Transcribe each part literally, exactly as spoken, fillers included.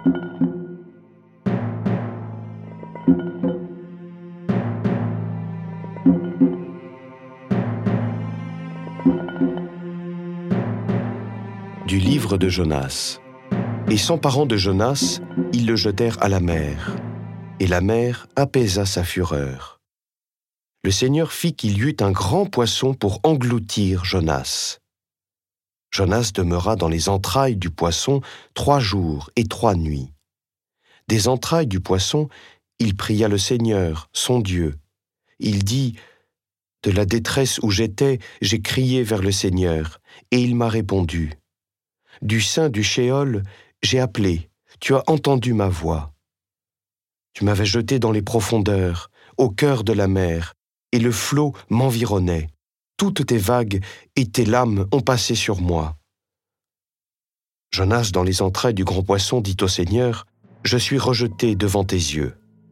Du livre de Jonas. Et s'emparant de Jonas, ils le jetèrent à la mer. Et la mer apaisa sa fureur. Le Seigneur fit qu'il y eut un grand poisson pour engloutir Jonas. Jonas demeura dans les entrailles du poisson trois jours et trois nuits. Des entrailles du poisson, il pria le Seigneur, son Dieu. Il dit « De la détresse où j'étais, j'ai crié vers le Seigneur, et il m'a répondu. Du sein du Shéol, j'ai appelé, tu as entendu ma voix. Tu m'avais jeté dans les profondeurs, au cœur de la mer, et le flot m'environnait. Toutes tes vagues et tes lames ont passé sur moi. » Jonas, dans les entrailles du grand poisson, dit au Seigneur, « Je suis rejeté devant tes yeux. »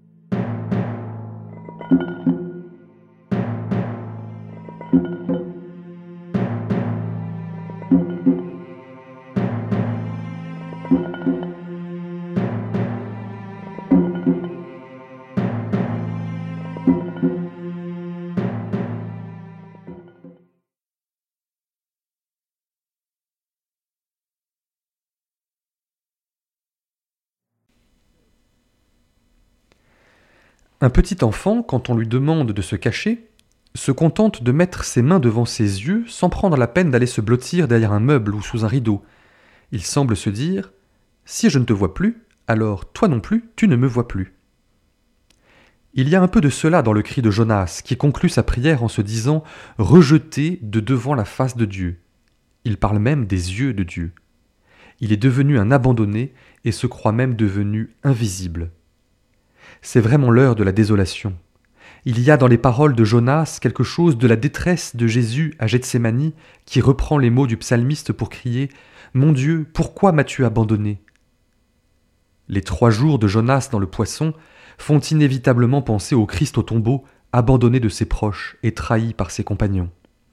Un petit enfant, quand on lui demande de se cacher, se contente de mettre ses mains devant ses yeux sans prendre la peine d'aller se blottir derrière un meuble ou sous un rideau. Il semble se dire « Si je ne te vois plus, alors toi non plus, tu ne me vois plus. » Il y a un peu de cela dans le cri de Jonas, qui conclut sa prière en se disant « rejeté de devant la face de Dieu ». Il parle même des yeux de Dieu. Il est devenu un abandonné et se croit même devenu invisible. C'est vraiment l'heure de la désolation. Il y a dans les paroles de Jonas quelque chose de la détresse de Jésus à Gethsémani qui reprend les mots du psalmiste pour crier « Mon Dieu, pourquoi m'as-tu abandonné ?» Les trois jours de Jonas dans le poisson font inévitablement penser au Christ au tombeau, abandonné de ses proches et trahi par ses compagnons.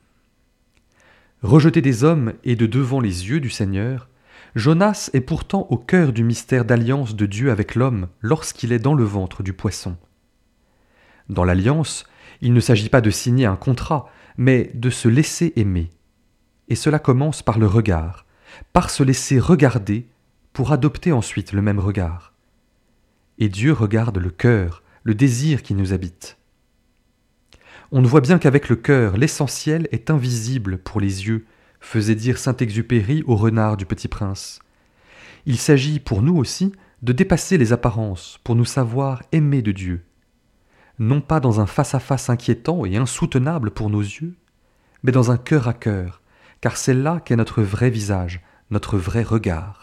Rejeté des hommes et de devant les yeux du Seigneur, Jonas est pourtant au cœur du mystère d'alliance de Dieu avec l'homme lorsqu'il est dans le ventre du poisson. Dans l'alliance, il ne s'agit pas de signer un contrat, mais de se laisser aimer. Et cela commence par le regard, par se laisser regarder pour adopter ensuite le même regard. Et Dieu regarde le cœur, le désir qui nous habite. On ne voit bien qu'avec le cœur, l'essentiel est invisible pour les yeux, faisait dire Saint-Exupéry au renard du Petit Prince. Il s'agit pour nous aussi de dépasser les apparences pour nous savoir aimer de Dieu. Non pas dans un face-à-face inquiétant et insoutenable pour nos yeux, mais dans un cœur à cœur, car c'est là qu'est notre vrai visage, notre vrai regard.